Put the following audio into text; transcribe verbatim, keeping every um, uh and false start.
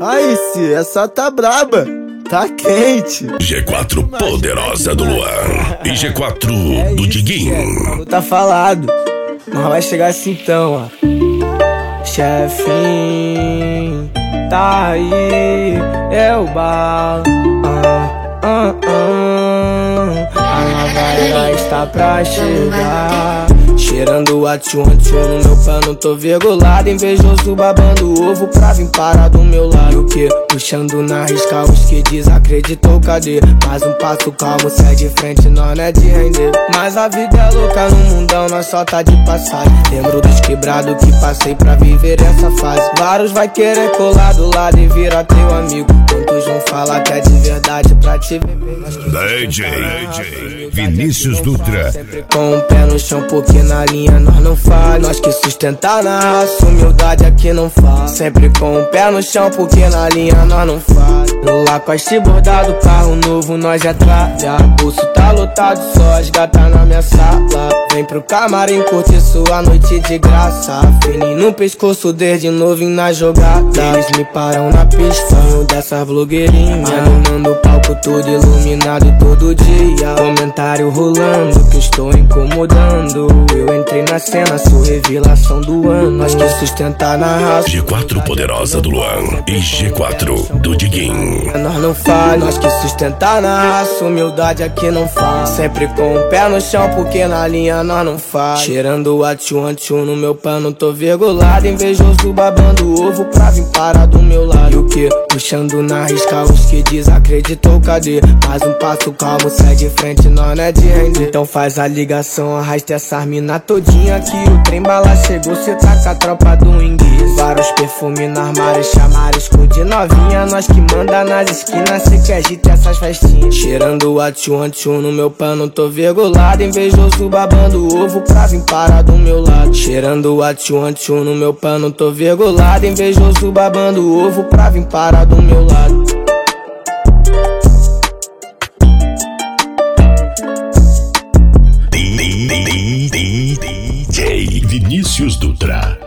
Aí, se essa tá braba, tá quente. G quatro poderosa do Luan e G quatro É do isso, Diguinho. é, tá falado. Nós vai chegar assim então, ó. Chefinho, tá aí, eu balo. Ah, ah, ah. A nova está pra chegar. Cheirando a tchum tchum no meu pano, tô virgulado. Invejoso babando ovo pra vir parar do meu lado. O que? Puxando na risca os que desacreditou, cadê? Mais um passo calmo, se é de frente, nós não é de render. Mas a vida é louca no mundão, nós só tá de passagem. Lembro dos quebrados que passei pra viver essa fase. Vários vai querer colar do lado e virar teu amigo. Quantos vão falar que é de verdade pra te ver? D J Vinícius Dutra. Sempre com o pé no chão, porque na linha nós não falha. Nós que sustentar na raça, humildade aqui não fala. Sempre com o pé no chão, porque na linha nós não falha. No Lacoste bordado, carro novo nós já tralha. Bolso tá lotado, só as gatas na minha sala. Vem pro camarim curtir sua noite de graça. Fininho no pescoço desde novinho na jogada. Eles me param na pista, eu dessas blogueirinhas. Animando o palco todo iluminado todo dia. Comentário rolando que estou incomodando. Eu entrei na cena, sou revelação do ano. Nós que sustentar na raça. G quatro poderosa do Luan e G quatro do Diguinho. Nós não falha, nós que sustentar na raça. Humildade aqui não fala. Sempre com o pé no chão, porque na linha nós não falha. Cheirando a tchum tchum no meu pano, tô virgulado. Invejoso babando ovo pra vir parar do meu lado. E o que? Puxando na risca os que desacreditou, cadê? Mais um passo calmo, sai de frente, nós não é de render. Então faz a ligação, arrasta essas mina todinha aqui. O trem bala chegou, cê tá com a tropa do inglês. Vários perfumes no armário, chamarisco de novinha. Nós que manda nas esquinas, cê que agita essas festinhas. Cheirando a tchum tchum no meu pano, tô virgulado. Invejoso babando ovo pra vir parar do meu lado. Cheirando a tchum tchum no meu pano, tô virgulado. Invejoso babando ovo pra vir parar do meu lado. D J Vinícius Dutra.